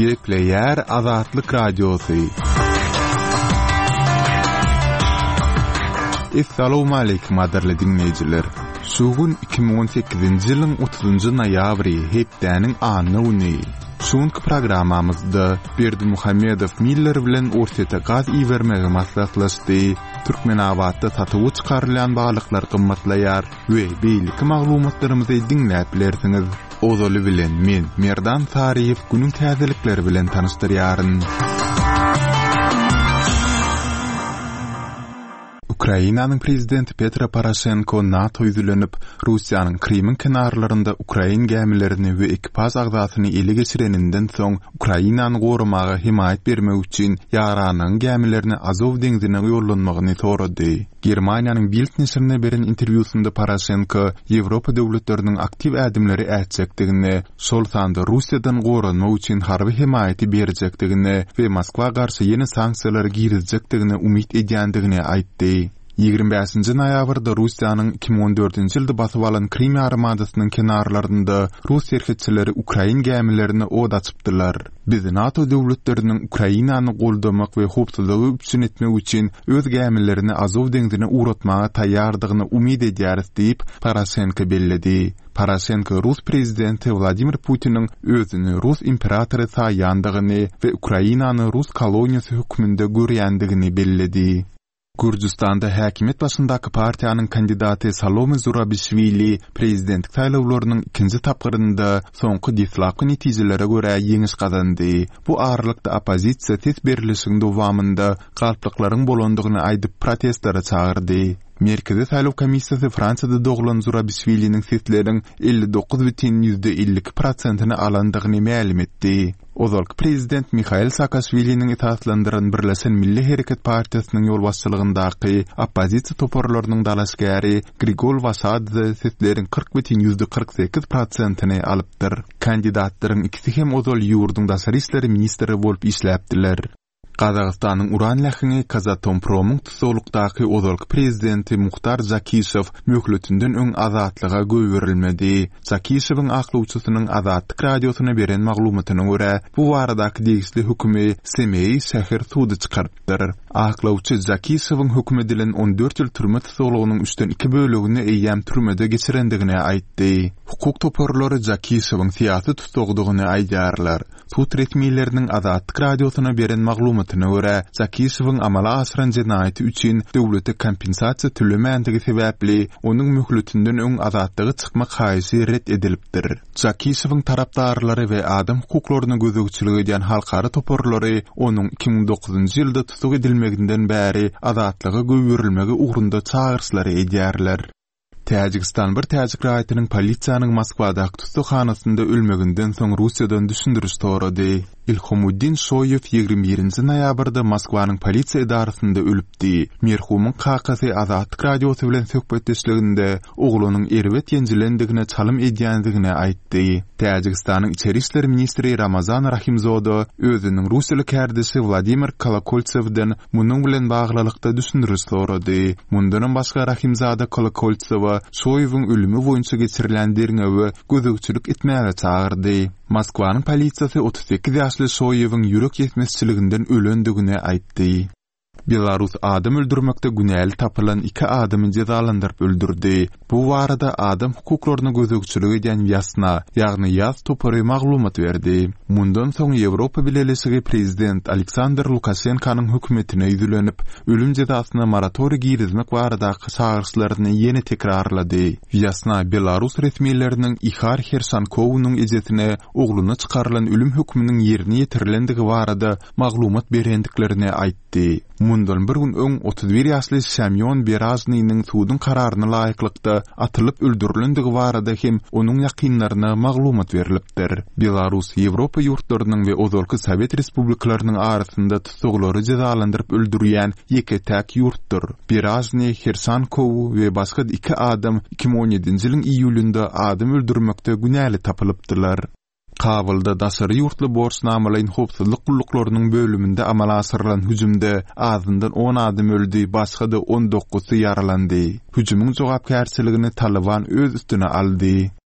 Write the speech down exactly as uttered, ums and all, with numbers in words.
Gepleyer Azatlyk Radiosu. Assalamu alaykum adarly dinleyijiler. Sugun iki bin on sekizinji ýylyň otuzunjy noýabry hepdäniň anyny. Şonky programmamyzda Berdi Muhammedow Miller bilen ortada gaz iýermegi maslahatlaşdy. Türkmenawatda satyp çykarylan balyklar gymmatlaýar we beýleki maglumatlarymyzy dinläp bilersiňiz. Ozaly bilen men Merdan Tariýew günüň täzelikleri bilen tanışdyrýaryn. Ukrainanyň prezidenti Petro Poroshenko NATO ýüzlenip Russiýanyň Krimin kenarlarynda Ukrain gämilerini we ekipaj agzatyny ele geçireninden soň Ukrainany gorumaga himayet bermek üçin ýaranyň gämilerini Azov deňzine ýollanmagyny sorady. Germaniýanyň Bild näşrine beren interwýusynda Poroshenko Ýewropa döwletleriniň aktiv ädimleri ätjekdigini, şol sanda Russiýadan gorunmak üçin harby himayeti berjekdigini we Moskwa garşy ýeni sanksiýalar girizjekdigini umyt edýändigini aýtdy. ýygrimi beşinji noýabrda Russiýanyň iki bin on dördünji ýylda basyp alan Krim armadasynyň kenarlarynda Rus erkekçileri Ukrain gämilerini od açypdylar. Biz NATO döwletleriniň Ukrainany goldamak we howpsuzlygy üçin etmek üçin öz gämilerini Azov deňzine uratmaga taýýardygyny umyt edýäris diýip Poroshenko belledi. Poroshenko Rus prezidenti Vladimir Putin'in özüni Rus imperatory saýandygyny we Ukrainany Rus koloniýasy hökmünde görýändigini belledi. Gürjistanda häkimet başyndaky partiýanyň kandidaty Salome Zurabishvili prezidentlik saýlawlarynyň ikinji tapgyrynda soňky deflaky netijelere görä ýeňiş gazandy. Bu aralykda opozisiýa tes berilişiň dowamında galplyklaryň bolandygyny aýdyp protestlara çagyrdy. Merkezi saýlaw komissiýasy Fransada doglan Zurabishviliň sesleriň elli dokuz bitim elli iki prosentyny alandygyny ma'lum etdi. Ozalky prezident Mikhail Saakashviliň itaatlandyran Birleşen Milli Hereket Partiýasynyň ýolbaşçylygyndaky opozisiýa toparlarynyň dalaşgary Grigol Vasad sesleriň kırk bitim kırk sekiz prosentyny alypdyr. Kandidatlaryň ikisi hem ozal ýurduň daşary işleri ministri bolup işläpdiler. Qazaqstanyň Uran lahyny Kazatompромyň tutulukdaky ozalky prezidenti Muhtar Zakishev möhletünden öň azatlyga göwerilmedi. Zakishewiň aklawçysynyň Azatlyk radiosyna beren maglumatyna görä, bu waradaky degişli hükümi Semey şäher sudy çykardyr. Aklawçy Zakishewiň hüküm edilen on dört ýyl türme tutulugynyň üçden iki bölegini eýýäm türmede geçirendigini aýtdy. Hukuk toparlary Zakishewiň siýasy tutulgyny aýdýarlar. Sud resmiýetleriniň Azatlyk radiosyna beren maglumatyna görä, Zakishewiň amala asyran jenaýaty üçin döwlete kompensasiýa tölemänligi sebäpli onuň möhletünden öň azatlygy çykmak haýysy ret edilipdir. Zakishewiň tarapdarlary we adam hukuklaryna gözegçilik edýän halkara toparlary onuň iki bin dokuzunjy ýylda tutuk edilmeginden bäri azatlygy göwerilmegi ugrunda çağırşlary edýärler. Täjikistan bir täjik raýatynyň polisiýanyň Moskwadaky tutuşhanasynda ölmeginden soň Russiýadan düşündürüş torady. İlhomuddin Shoyev ýygrimi birinji noýabrda Moskwanyň polisiýa idarasynda ölüpdi. Merhumyň kakasy Azatlyk radiosy bilen söhbetdeşliginde oglunyň erwet ýenjilendigine çalym edýändigini aýtdy. Täjikistanyň içeri işleri ministri Ramazan Rahimzoda özüniň Russiýaly kärdisi Vladimir Kolokoltsewden munyň bilen baglylykda düşündürüş sorady. Mundan başga Rahimzada Kolokoltsewa Shoyewyň ölümi boýunça geçirilen derňewe gözegçilik etmäge çagyrdy. Moskwanyň polisiýasy otuz sekiz ýaşly Shoyewyň ýürek ýetmezçiliginden ölendigini aýtdy. Belarus adam öldürmekde günäli tapylan iki adamy cezalandyryp öldürdi. Bu warada adam hukuklaryna gözegçilik edýän ýasna, ýagny ýaz topary maglumat berdi. Mundan soň Ýewropa Birleşigi prezident Aleksandr Lukashenkanyň hökümetine ýüzlenip, ölüm cezasyna moratoriýa girizmek waradaky çağırşlaryny ýene tekrarlady. Ýasna Belarus resmiýetleriniň Ihar Hersankowyň ejetine ogluny çykarylan ölüm hökmüniň ýerine ýetirilendigi warada maglumat berendiklerini aýtdy. Mundan bir gün öň otuz bir ýaşly Semyon Beraznyň sudyň kararyna laýyklykda atylyp öldürilendigi warada hem onuň ýakynlaryna maglumat berilipdir. Belarus Ýewropa ýurtlarynyň we ozalky Sowet respublikalarynyň arasynda tutuklary cezalandyryp öldürýän ýeke-täk ýurtdur. Berazny, Hersankow we başga iki adam iki bin on ýedinji ýylyň iýulynda adam öldürmekde günäli tapylypdylar. Kabulda daşary ýurtly borçnamalaryň howpsuzlyk gullaklarynyň bölüminde amala asyrylan hüjümde azyndan on adam öldü, başga da on dokuzy ýaralandy. Hüjümüň jogapkärçiligini Taliban öz üstüne aldy.